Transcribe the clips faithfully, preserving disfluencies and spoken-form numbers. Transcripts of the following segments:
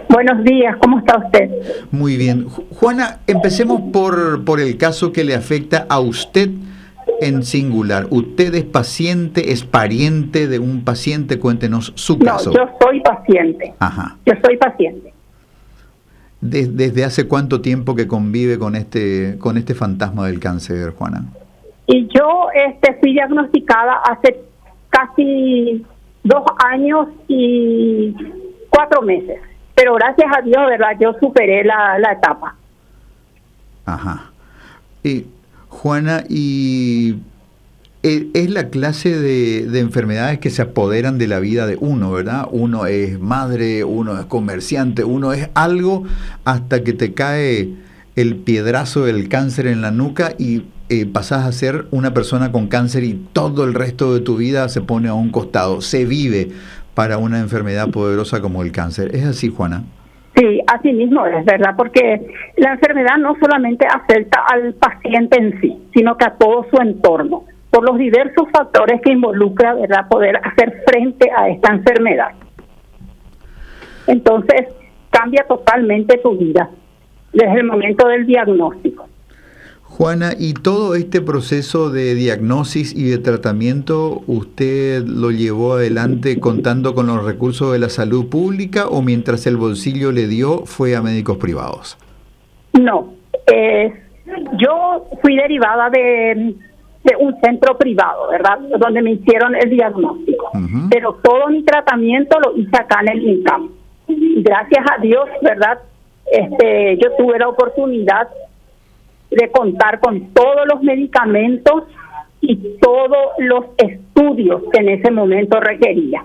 Buenos días, ¿cómo está usted? Muy bien. Juana, empecemos por, por el caso que le afecta a usted en singular. ¿Usted es paciente, es pariente de un paciente? Cuéntenos su caso. No, yo soy paciente. Ajá. Yo soy paciente. ¿Desde, desde hace cuánto tiempo que convive con este, con este fantasma del cáncer, Juana? Y yo este, fui diagnosticada hace casi dos años y cuatro meses. Pero gracias a Dios, ¿verdad? Yo superé la, la etapa. Ajá. Eh, Juana, y eh, es la clase de, de enfermedades que se apoderan de la vida de uno, ¿verdad? Uno es madre, uno es comerciante, uno es algo hasta que te cae el piedrazo del cáncer en la nuca y eh, pasás a ser una persona con cáncer y todo el resto de tu vida se pone a un costado. Se vive para una enfermedad poderosa como el cáncer. ¿Es así, Juana? Sí, así mismo es, ¿verdad? Porque la enfermedad no solamente afecta al paciente en sí, sino que a todo su entorno, por los diversos factores que involucra, ¿verdad?, poder hacer frente a esta enfermedad. Entonces, cambia totalmente tu vida desde el momento del diagnóstico. Juana, ¿y todo este proceso de diagnosis y de tratamiento usted lo llevó adelante contando con los recursos de la salud pública o mientras el bolsillo le dio fue a médicos privados? No, eh, yo fui derivada de, de un centro privado, ¿verdad?, donde me hicieron el diagnóstico. Uh-huh. Pero todo mi tratamiento lo hice acá en el INCAM. Gracias a Dios, ¿verdad?, este, yo tuve la oportunidad de contar con todos los medicamentos y todos los estudios que en ese momento requería.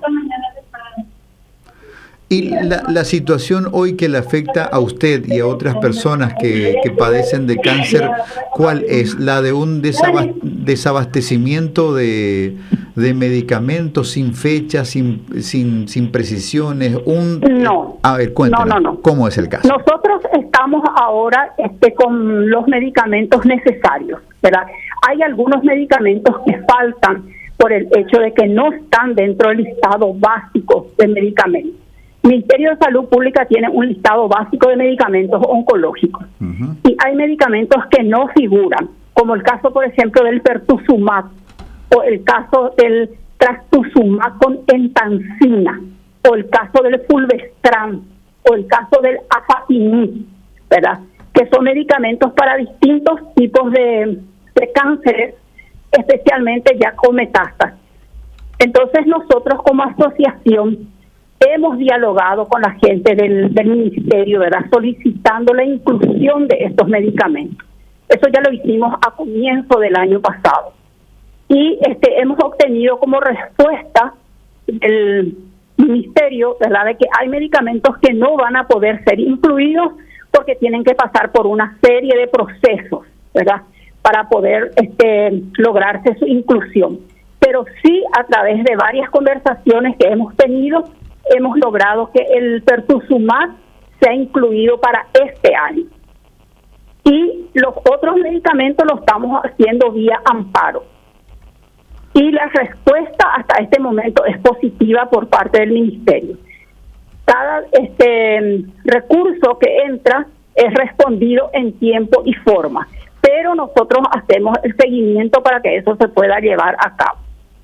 Y la, la situación hoy que le afecta a usted y a otras personas que, que padecen de cáncer, ¿cuál es? ¿La de un desabast desabastecimiento de, de medicamentos sin fecha, sin, sin, sin precisiones? Un, no. A ver, cuéntenos, no, no, no. ¿Cómo es el caso? Nosotros estamos ahora este, con los medicamentos necesarios, ¿verdad? Hay algunos medicamentos que faltan por el hecho de que no están dentro del listado básico de medicamentos. El Ministerio de Salud Pública tiene un listado básico de medicamentos oncológicos. Uh-huh. Y hay medicamentos que no figuran, como el caso, por ejemplo, del pertuzumab o el caso del trastuzumab con entancina o el caso del fulvestrant o el caso del afatinib, ¿verdad?, que son medicamentos para distintos tipos de, de cánceres, especialmente ya con metástasis. Entonces nosotros como asociación hemos dialogado con la gente del, del ministerio, ¿verdad?, solicitando la inclusión de estos medicamentos. Eso ya lo hicimos a comienzo del año pasado. Y este hemos obtenido como respuesta del ministerio, ¿verdad?, de que hay medicamentos que no van a poder ser incluidos porque tienen que pasar por una serie de procesos, ¿verdad?, para poder este, lograrse su inclusión. Pero sí, a través de varias conversaciones que hemos tenido, hemos logrado que el pertuzumab sea incluido para este año. Y los otros medicamentos los estamos haciendo vía amparo. Y la respuesta hasta este momento es positiva por parte del ministerio. Cada este recurso que entra es respondido en tiempo y forma, pero nosotros hacemos el seguimiento para que eso se pueda llevar a cabo.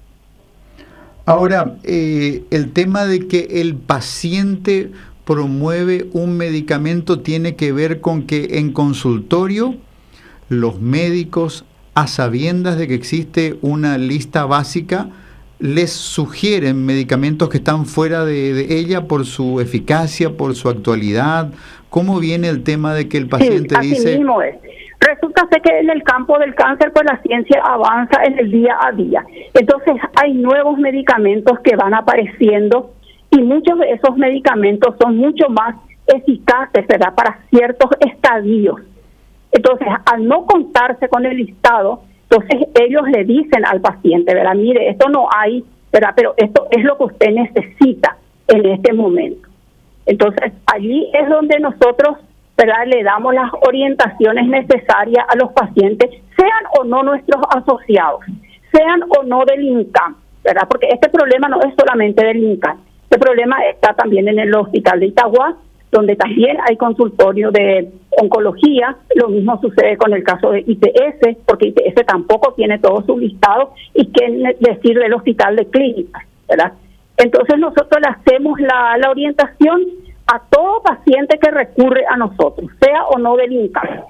Ahora, eh, el tema de que el paciente promueve un medicamento tiene que ver con que en consultorio los médicos, a sabiendas de que existe una lista básica, les sugieren medicamentos que están fuera de, de ella por su eficacia, por su actualidad. ¿Cómo viene el tema de que el paciente sí, así dice... mismo es. Resulta ser que en el campo del cáncer, pues la ciencia avanza en el día a día. Entonces hay nuevos medicamentos que van apareciendo y muchos de esos medicamentos son mucho más eficaces, ¿verdad?, para ciertos estadios. Entonces, al no contarse con el listado, entonces ellos le dicen al paciente, ¿verdad?, mire, esto no hay, ¿verdad?, pero esto es lo que usted necesita en este momento. Entonces, allí es donde nosotros, ¿verdad?, le damos las orientaciones necesarias a los pacientes, sean o no nuestros asociados, sean o no del INCAM, ¿verdad?, porque este problema no es solamente del INCAM, este problema está también en el Hospital de Itagua, donde también hay consultorio de oncología. Lo mismo sucede con el caso de I P S, porque I P S tampoco tiene todo su listado, y qué decir del hospital de clínicas, ¿verdad? Entonces nosotros le hacemos la, la orientación a todo paciente que recurre a nosotros, sea o no del INCAR.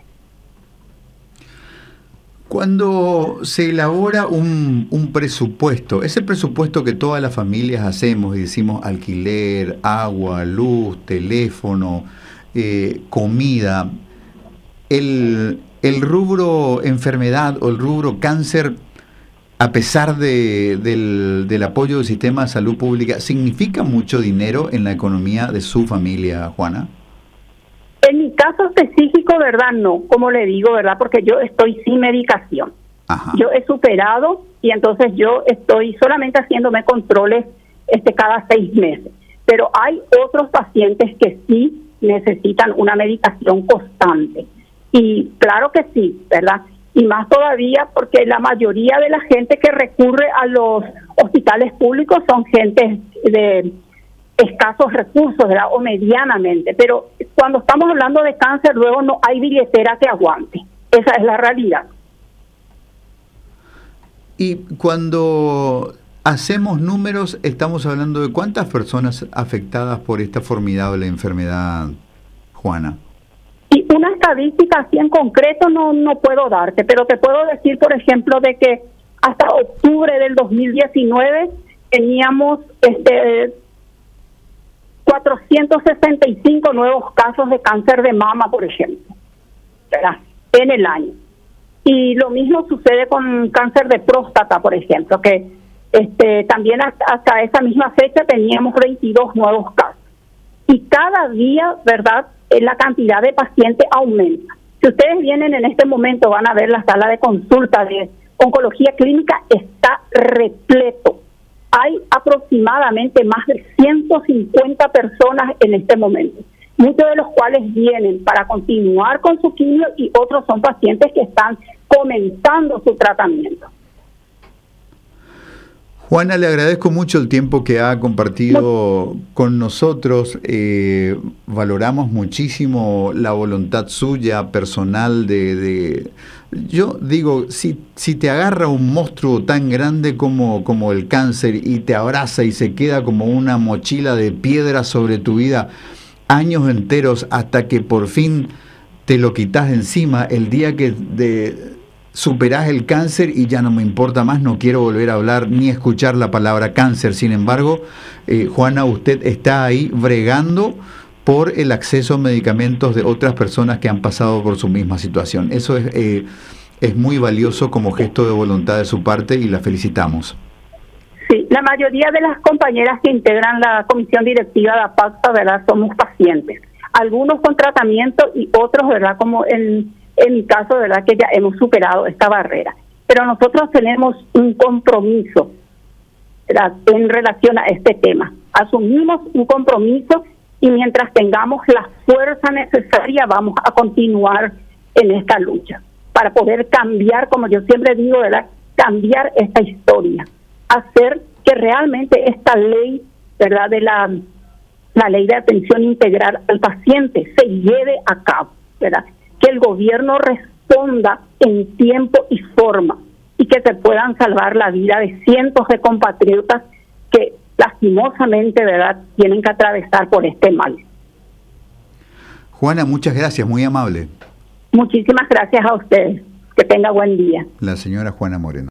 Cuando se elabora un, un presupuesto, ese presupuesto que todas las familias hacemos y decimos alquiler, agua, luz, teléfono, eh, comida, el, el rubro enfermedad o el rubro cáncer, a pesar de, del, del apoyo del sistema de salud pública, ¿significa mucho dinero en la economía de su familia, Juana? En mi caso específico, ¿verdad? No, como le digo, ¿verdad? Porque yo estoy sin medicación. Ajá. Yo he superado y entonces yo estoy solamente haciéndome controles este cada seis meses. Pero hay otros pacientes que sí necesitan una medicación constante. Y claro que sí, ¿verdad? Y más todavía porque la mayoría de la gente que recurre a los hospitales públicos son gente de escasos recursos, ¿verdad? O medianamente, pero cuando estamos hablando de cáncer, luego no hay billetera que aguante. Esa es la realidad. Y cuando hacemos números, estamos hablando de cuántas personas afectadas por esta formidable enfermedad, Juana. Y una estadística así en concreto no, no puedo darte, pero te puedo decir, por ejemplo, de que hasta octubre del dos mil diecinueve teníamos este cuatrocientos sesenta y cinco nuevos casos de cáncer de mama, por ejemplo, ¿verdad? En el año. Y lo mismo sucede con cáncer de próstata, por ejemplo, que este también hasta, hasta esa misma fecha teníamos veintidós nuevos casos. Y cada día, ¿verdad?, la cantidad de pacientes aumenta. Si ustedes vienen en este momento, van a ver la sala de consulta de oncología clínica, está repleto. Hay aproximadamente más de ciento cincuenta personas en este momento, muchos de los cuales vienen para continuar con su quimio y otros son pacientes que están comenzando su tratamiento. Juana, le agradezco mucho el tiempo que ha compartido con nosotros. Eh, valoramos muchísimo la voluntad suya, personal, de... de yo digo, si, si te agarra un monstruo tan grande como, como el cáncer y te abraza y se queda como una mochila de piedra sobre tu vida años enteros hasta que por fin te lo quitas de encima, el día que de, superás el cáncer y ya no me importa más, no quiero volver a hablar ni escuchar la palabra cáncer. Sin embargo, eh, Juana, usted está ahí bregando por el acceso a medicamentos de otras personas que han pasado por su misma situación. Eso es, eh, es muy valioso como gesto de voluntad de su parte y la felicitamos. Sí, la mayoría de las compañeras que integran la comisión directiva de APACTA, ¿verdad?, somos pacientes. Algunos con tratamiento y otros, ¿verdad?, como en, en mi caso, ¿verdad?, que ya hemos superado esta barrera. Pero nosotros tenemos un compromiso, ¿verdad?, en relación a este tema. Asumimos un compromiso y mientras tengamos la fuerza necesaria vamos a continuar en esta lucha para poder cambiar, como yo siempre digo, ¿verdad?, cambiar esta historia, hacer que realmente esta ley, ¿verdad?, de la, la ley de atención integral al paciente se lleve a cabo, ¿verdad?, que el gobierno responda en tiempo y forma y que se puedan salvar la vida de cientos de compatriotas que lastimosamente, ¿verdad?, tienen que atravesar por este mal. Juana, muchas gracias, muy amable. Muchísimas gracias a ustedes. Que tenga buen día. La señora Juana Moreno.